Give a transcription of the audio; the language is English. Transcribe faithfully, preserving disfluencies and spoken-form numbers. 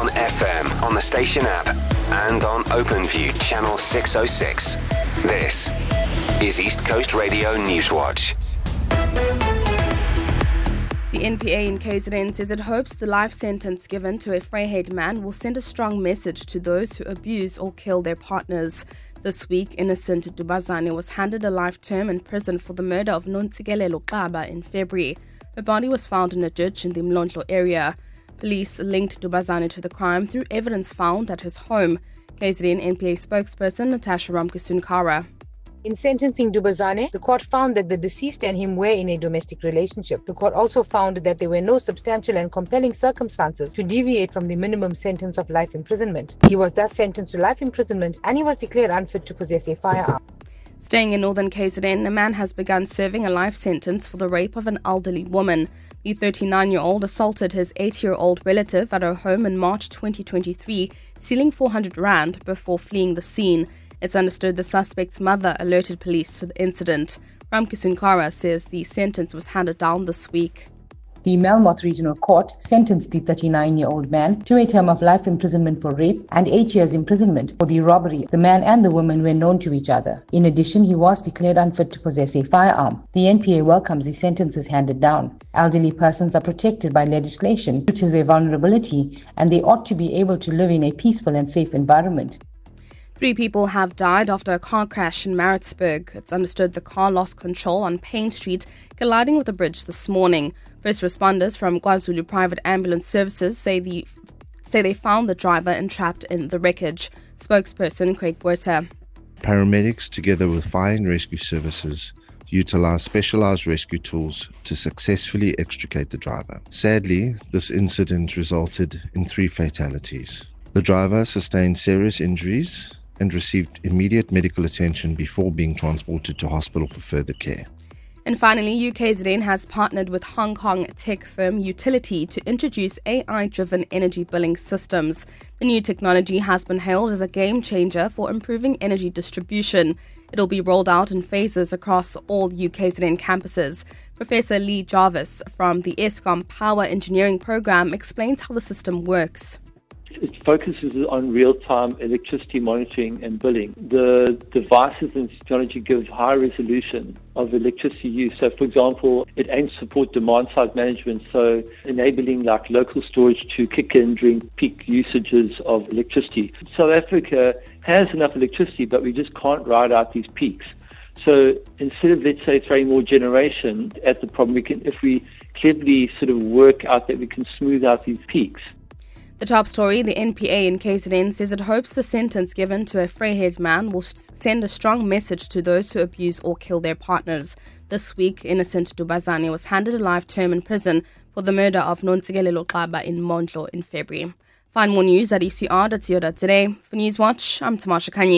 on F M, on the station app, and on OpenView channel six oh six. This is East Coast Radio Newswatch. The N P A in K Z N says it hopes the life sentence given to a Vryheid man will send a strong message to those who abuse or kill their partners. This week, innocent Dubazane was handed a life term in prison for the murder of Nontsikelelo Luqaba in February. Her body was found in a ditch in the Mlondlo area. Police linked Dubazane to the crime through evidence found at his home. K Z N N P A spokesperson Natasha Ramkusunkara. In sentencing Dubazane, the court found that the deceased and him were in a domestic relationship. The court also found that there were no substantial and compelling circumstances to deviate from the minimum sentence of life imprisonment. He was thus sentenced to life imprisonment and he was declared unfit to possess a firearm. Staying in northern K Z N, a man has begun serving a life sentence for the rape of an elderly woman. The thirty-nine-year-old assaulted his eighty-year-old relative at her home in March twenty twenty-three, stealing four hundred rand before fleeing the scene. It's understood the suspect's mother alerted police to the incident. Ramkusunkara says the sentence was handed down this week. The Melmoth Regional Court sentenced the thirty-nine-year-old man to a term of life imprisonment for rape and eight years imprisonment for the robbery. The man and the woman were known to each other. In addition, he was declared unfit to possess a firearm. The N P A welcomes the sentences handed down. Elderly persons are protected by legislation due to their vulnerability, and they ought to be able to live in a peaceful and safe environment. Three people have died after a car crash in Maritzburg. It's understood the car lost control on Payne Street, colliding with a bridge this morning. First responders from KwaZulu Private Ambulance Services say the say they found the driver entrapped in the wreckage. Spokesperson Craig Botha. Paramedics, together with fire and rescue services, utilized specialized rescue tools to successfully extricate the driver. Sadly, this incident resulted in three fatalities. The driver sustained serious injuries and received immediate medical attention before being transported to hospital for further care. And finally, U K Z N has partnered with Hong Kong tech firm Utility to introduce A I-driven energy billing systems. The new technology has been hailed as a game changer for improving energy distribution. It'll be rolled out in phases across all U K Z N campuses. Professor Lee Jarvis from the Eskom Power Engineering Program explains how the system works. It focuses on real-time electricity monitoring and billing. The devices and technology give high resolution of electricity use. So, for example, it aims to support demand-side management, so enabling like local storage to kick in during peak usages of electricity. South Africa has enough electricity, but we just can't ride out these peaks. So instead of, let's say, throwing more generation at the problem, we can, if we cleverly sort of work out that we can smooth out these peaks. The top story, the N P A in K Z N says it hopes the sentence given to a Vryheid man will send a strong message to those who abuse or kill their partners. This week, innocent Dubazane was handed a life term in prison for the murder of Nontsikelelo Luqaba in Mlondlo in February. Find more news at e c r dot co dot za. For Newswatch, I'm Tamasha Kanye.